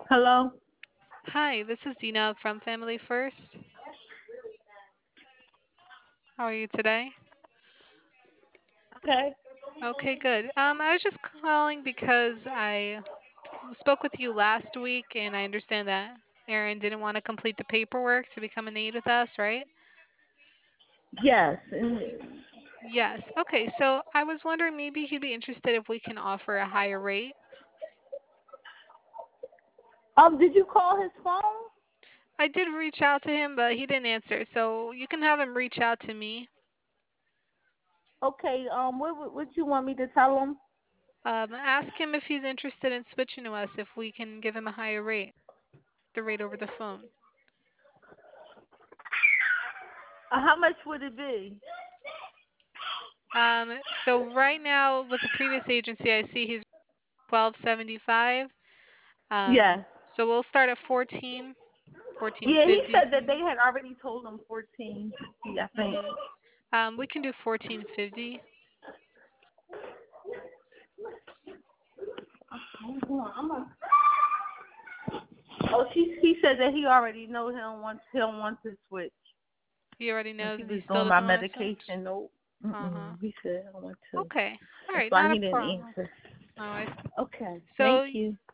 Hello? Hi, this is Dina from Family First. How are you today? Okay. Okay, good. I was just calling because I spoke with you last week, and I understand that Aaron didn't want to complete the paperwork to become an aide with us, right? Yes. Yes. Okay, so I was wondering maybe he'd be interested if we can offer a higher rate. Did you call his phone? I did reach out to him, but he didn't answer, so you can have him reach out to me. Okay. What you want me to tell him? Ask him if he's interested in switching to us, if we can give him a higher rate, the rate over the phone. How much would it be? So right now with the previous agency, I see he's 12.75. Yes. So we'll start at 14, Yeah, he 14.50 said for that you. they had already told him 14. I think. Mm-hmm. We can do 14.50. Oh, he said that he already knows he don't want to switch. He already When knows he and he was still doing my doesn't want to switch. medication, no. Uh-huh. He said I don't want to. Okay. All That's right, why not a he didn't problem. answer. Oh, I see. Okay. Thank So you.